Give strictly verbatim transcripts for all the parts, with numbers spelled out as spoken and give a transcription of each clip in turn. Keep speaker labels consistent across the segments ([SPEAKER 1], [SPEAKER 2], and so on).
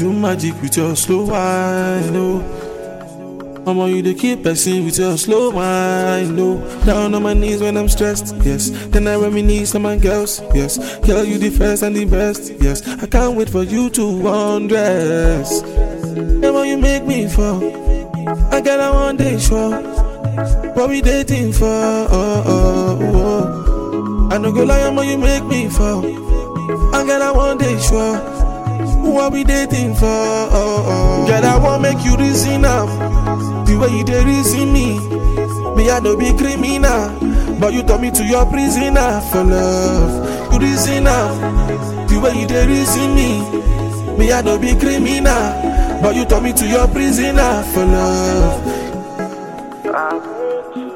[SPEAKER 1] do magic with your slow wine, oh. Mama, you dey keep person with your slow wine, oh. Down on my knees when I'm stressed, yes. Then I reminisce on my girls, yes. Girl, you the first and the best, yes. I can't wait for you to undress. Mama, you make me fall. I got a one day sure. What we dating for? Oh, oh, oh. I no go lie, Mama, you make me fall. I got a one day sure. What we dating for? Oh, oh. Girl, I won't make you reason up. The way you dey reason me, me I no be criminal, but you turn me to your prisoner for love. You reason up. The way you dey reason me, me I no be criminal, but you turn me to your prisoner for love. I want you,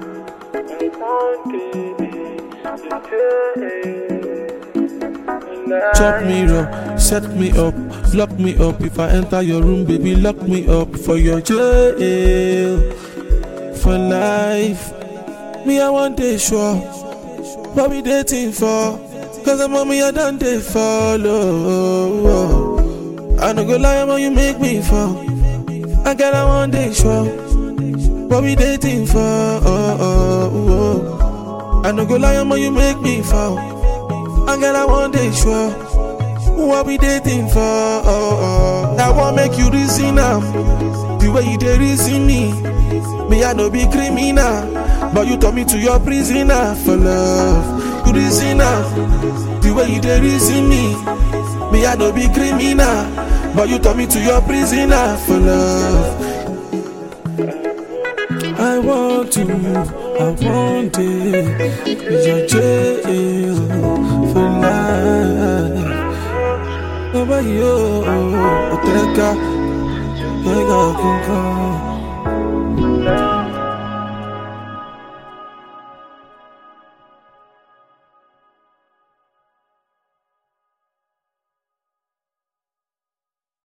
[SPEAKER 1] chop me up, set me up, lock me up. If I enter your room, baby, lock me up for your jail, for life. Me, I want to sure what we dating for, cause I'm on me, I done they follow. I no go lie, man, you make me fall. I got a one day sure what we dating for. Oh, oh, oh. I no go lie, man, you make me fall. I got a one day sure what we dating for. Oh, oh. That won't make you reason up. The way you dey reason me, me I no be criminal, but you turn me to your prisoner for love. You reason up. The way you dey reason me, me I no be criminal, but you turn me to your prisoner for love. I want to, I want it, your jail for life. Nobody, oh, oh, oh, take a, take a,